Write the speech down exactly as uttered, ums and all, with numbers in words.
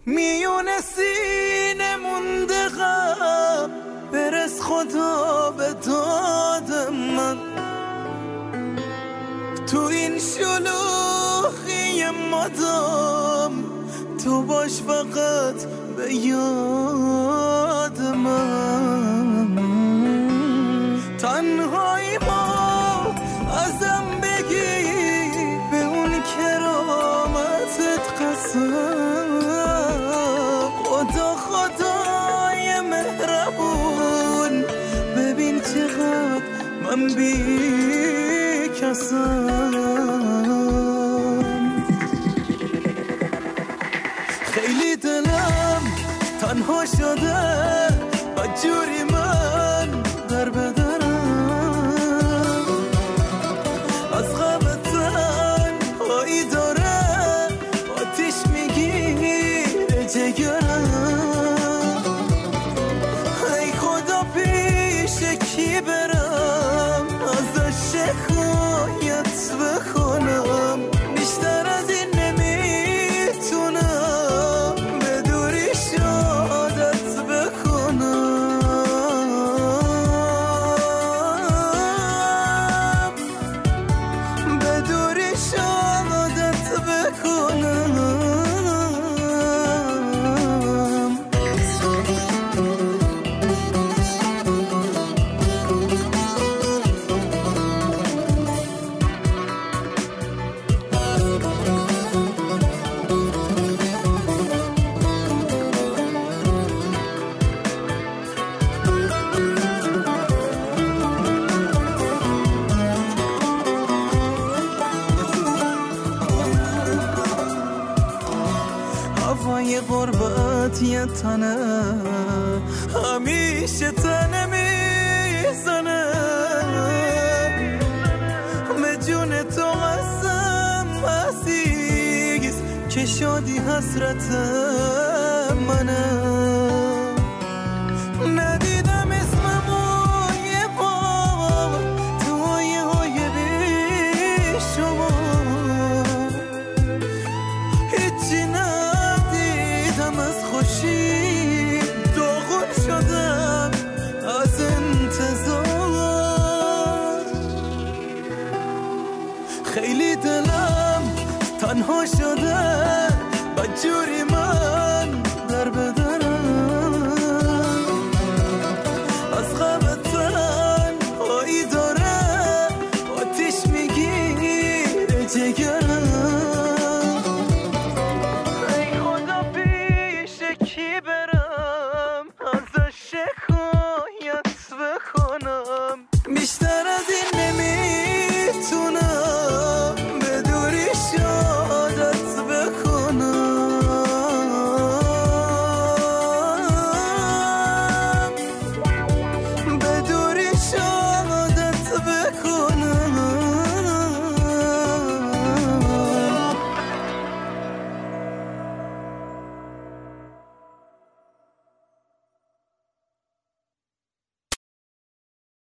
میون سینه مونده غم، برس خدا به داد من. تو این شلوغی مدام تو باش فقط به یاد من. تنهایی ما ازم بگی به اون کرامتت قسم. خدا خدای مهربون ببین چقدر من بی کسم. خیلی دلم تنها شده بدجوری من در بدنم. از غم تنهایی داره آتیش میگیره جگرم. ای خدا پیش کی برم ازش شکایت بکنم. بیشتر از این نمیتونم به دوریش عادت بکنم. به دوریش عادت بکنم. هوای غربت یه تنه همیشه تنه میزنه. به جون تو قسم عزیز که شادی حسرت منه. ندیدم اسممو یه بار تو های های بی شما. هیچی ندیدم از خوشی، داغون شدم از انتظار. خیلی دلم تنها شده بدجوری من در بدنم. از غم تنهایی داره آتیش میگیره جگر.